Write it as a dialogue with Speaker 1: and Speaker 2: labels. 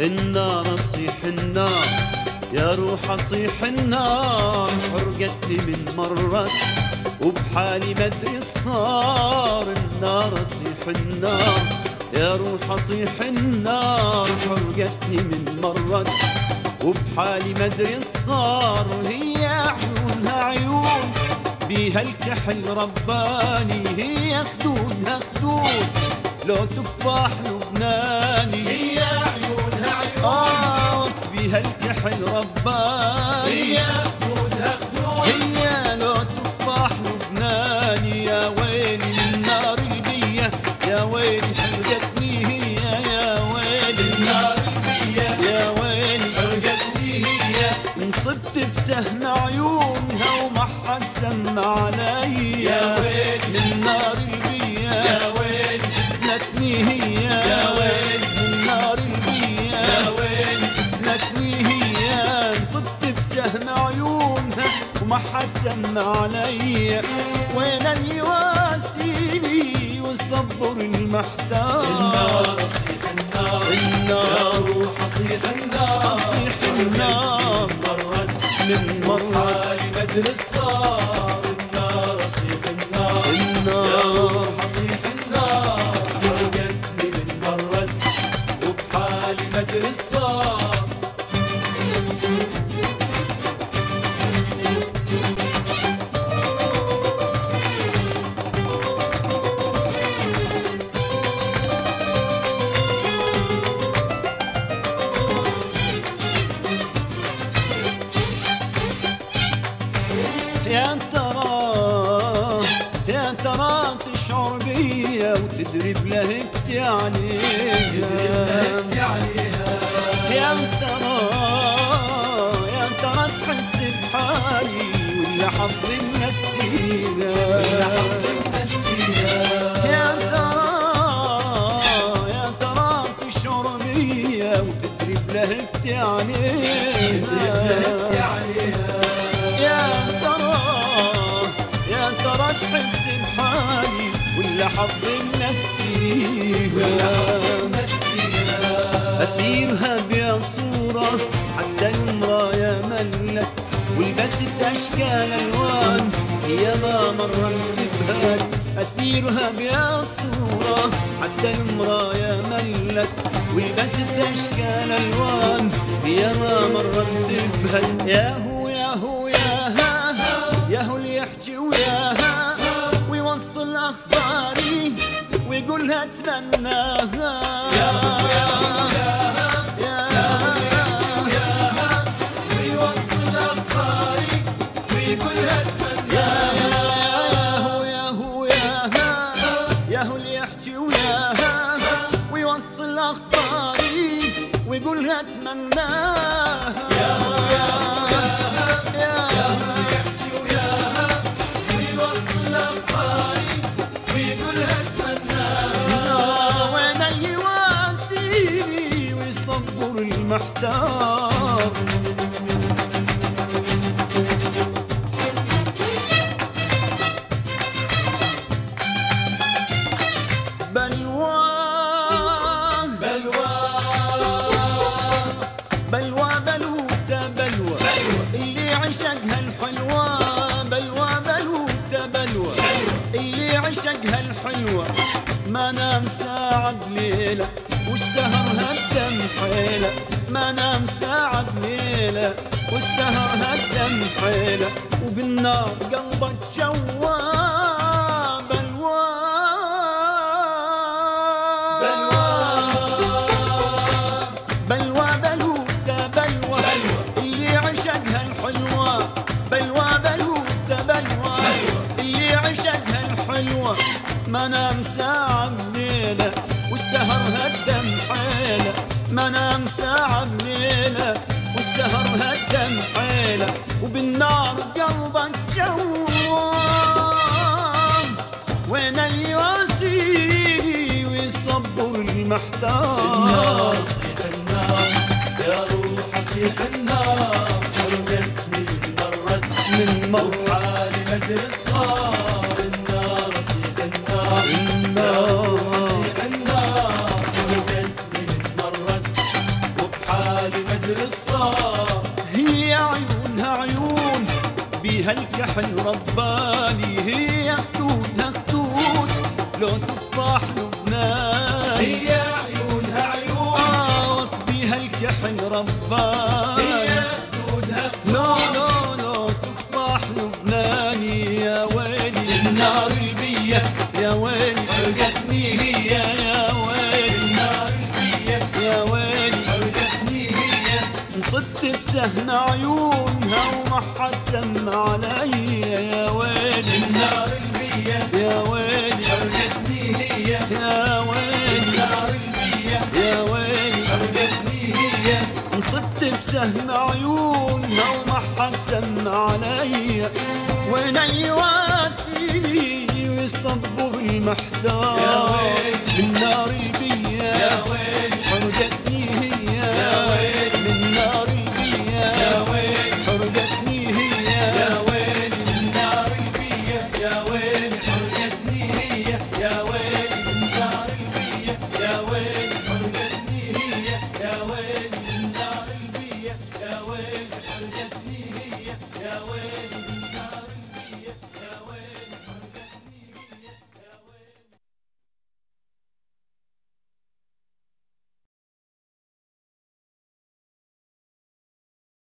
Speaker 1: النار صيح النار يا روح صيح النار، حرقتني من مرة وبحالي مدري صار. النار صيح النار يا روح صيح النار، حرقتني من مرة وبحالي مدري صار. هي عيونها عيون بيها الكحل رباني، هي خدودها خدود لو تفاح لبناني.
Speaker 2: هي عيونها عيون
Speaker 1: بيها الكحل رباني،
Speaker 2: هي خدودها خدود
Speaker 1: هي لو تفاح لبناني. يا ويلي من نار البية، يا ويلي حرقتني هي، يا ويلي
Speaker 2: النار البية،
Speaker 1: يا ويلي
Speaker 2: حرقتني هي.
Speaker 1: انصبت بسهم عيونها وما حد سمع علي.
Speaker 2: يا ويلي
Speaker 1: من نار البية،
Speaker 2: يا ويلي
Speaker 1: قتلتني هي،
Speaker 2: يا ويلي
Speaker 1: من نار البية،
Speaker 2: يا ويلي
Speaker 1: قتلتني هي. انصبت بسهم عيونها وما حد سمع علي. وين اللي يواسيني والصبر المحتار؟
Speaker 2: النار صيح النار يا
Speaker 1: النار
Speaker 2: روح صيح النار،
Speaker 1: صيح النار
Speaker 2: مرت
Speaker 1: من مرة
Speaker 2: حالي مدري صار. النار صيح النار يا
Speaker 1: النار
Speaker 2: روح صيح النار، حرقتني من مرت وبحالي مدري صار.
Speaker 1: يا ترى يا ترى تشعر بيا وتدري بلهفتي عليها.
Speaker 2: لهفتي عليها
Speaker 1: يا ترى تحس بحالي ولا حظي منسيها. يا ترى تشعر بيا وتدري بلهفتي عليها. يا ترى تحس بحالي ولا حظي منسيها. أثيرها بيا صورة حتى المرايا ملت، ولبست أشكال ألوان هي ما مرة انتبهت. أثيرها بيا صورة حتى المرايا ملت، ولبست أشكال ألوان هي ما مرة انتبهت. يا هو يا هو يا ها يا هو اللي يحكي وياها ويوصل أخباري ويقولها أتمناها.
Speaker 2: يا هو يا هو ويوصل أخباري ويقولها أتمناها.
Speaker 1: يا هو يا هو اللي يحكي وياها ويوصل أخباري ويقولها أتمناها.
Speaker 2: يا هو يا هو يحكي وياها ويوصل أخباري ويقولها أتمناها.
Speaker 1: وين اللي يواسيني ويصبر المحتار؟ بلوى
Speaker 2: بلوى
Speaker 1: بلوى بلوتة بلوى اللي عشقها الحلوة. بلوى بلوتة بلوى اللي عشقها الحلوة. ما نام ساعة بليلة والسهر هدم حيلة. ما نام ساعة بليلة والسهر هدم حيلة. وبالنار قلبك جوا بلوى بلوى بلوتة بلوى اللي عشقها الحلوة. بلوى بلوتة بلوى اللي عشقها الحلوة. ما نام ساعة بليلة والسهر هدم حيلة. ما نام ساعة بليلة والسهر هدم حيلة. وبالنار قلبك جوام. وين اللي يواسيني ويصبر المحتار؟
Speaker 2: النار صيح النار يا روح صيح النار، حرقتني من مرة وبحالي مدري صار. النار صيح النار يا روح صيح النار، حرقتني من مرة
Speaker 1: بيها الكحل رباني، هي خدودها خدود لو تفاح لبناني،
Speaker 2: هي عيونها عيون
Speaker 1: بيها الكحل رباني،
Speaker 2: هي خدودها
Speaker 1: لو
Speaker 2: خدود
Speaker 1: لو لو تفاح لبناني. يا ويلي
Speaker 2: النار البية
Speaker 1: يا ويلي
Speaker 2: حرقتني هي
Speaker 1: يا ويلي
Speaker 2: النار البية
Speaker 1: يا ويلي
Speaker 2: حرقتني هي
Speaker 1: انصبت بسهم عيونها وما حد سمع علي. يا ويلي
Speaker 2: النار البية
Speaker 1: يا ويلي
Speaker 2: حرقتني هي
Speaker 1: يا ويلي
Speaker 2: النار البية
Speaker 1: يا ويلي
Speaker 2: حرقتني هي
Speaker 1: انصبت بسهم عيونها وما حد سمع علي. وين اليواسيلي ويصبوا بالمحتار
Speaker 2: يا ويلي
Speaker 1: النار